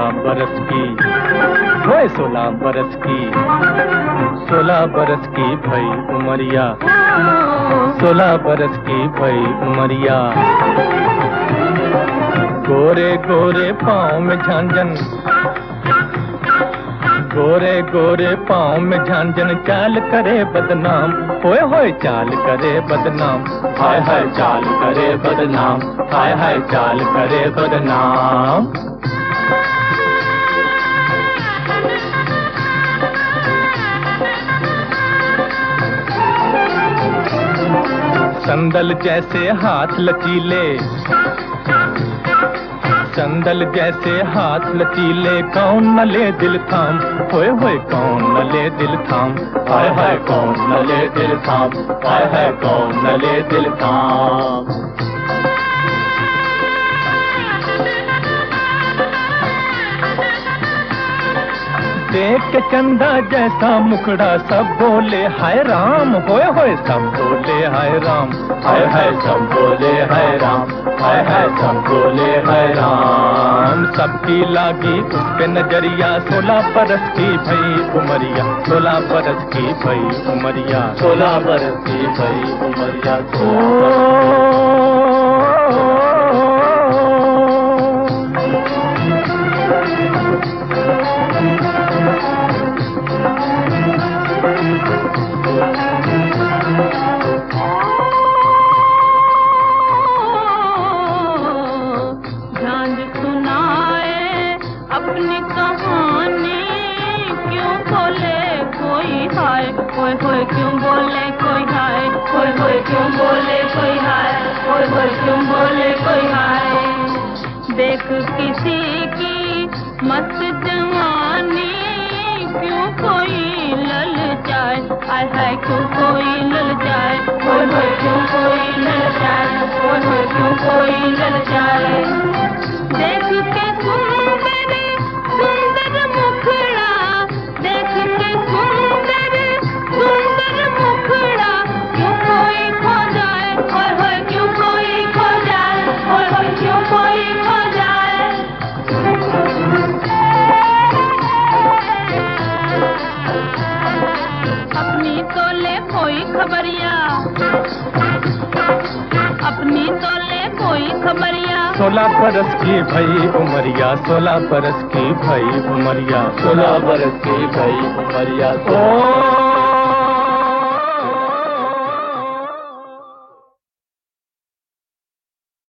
16 बरस की, ओए 16 बरस की, 16 बरस की भई उमरिया, 16 बरस की भई उमरिया। गोरे गोरे पाँव में झांझन, गोरे गोरे पाँव में झांझन, चाल करे बदनाम, होए होए चाल करे बदनाम, हाय हाय चाल करे बदनाम, हाय हाय चाल करे बदनाम। संदल जैसे हाथ लचीले, संदल जैसे हाथ लचीले, कौन न ले दिल थाम, होए होए कौन न ले दिल थाम, हाय हाय कौन न ले दिल थाम, हाय हाय कौन न ले दिल थाम। देख के चंदा जैसा मुखड़ा, सब बोले हाय राम, होए होए सब बोले हाय राम, हाय हाय सब बोले हाय राम, हाय हाय सब बोले हाय राम। सबकी लागी उस पे नजरिया, 16 बरस की भई उमरिया, 16 बरस की भई उमरिया, 16 बरस की भई उमरिया। झांझ सुनाए अपनी कहानी, क्यों बोले कोई हाय, होए होए क्यों बोले कोई हाय, होए होए क्यों बोले कोई हाय, होए होए क्यों बोले कोई हाय। देख किसी की मस्त जवानी, क्यों कोई लल जाए, हाय हाय क्यों कोई लल जाए, होए होए क्यों कोई लल जाए, होए होए क्यों कोई लल जाए। देख के सुंदर सुंदर मुखड़ा, देख के सुंदर सुंदर मुखड़ा, क्यों कोई खो जाए, होए होए क्यों कोई खो जाए, होए होए क्यों कोई खो जाए। अपनी तो ले कोई खबरिया, अपनी तो ले कोई खबरिया, 16 बरस की भई उमरिया, 16 बरस की भई उमरिया, 16 बरस की भई उमरिया। ओ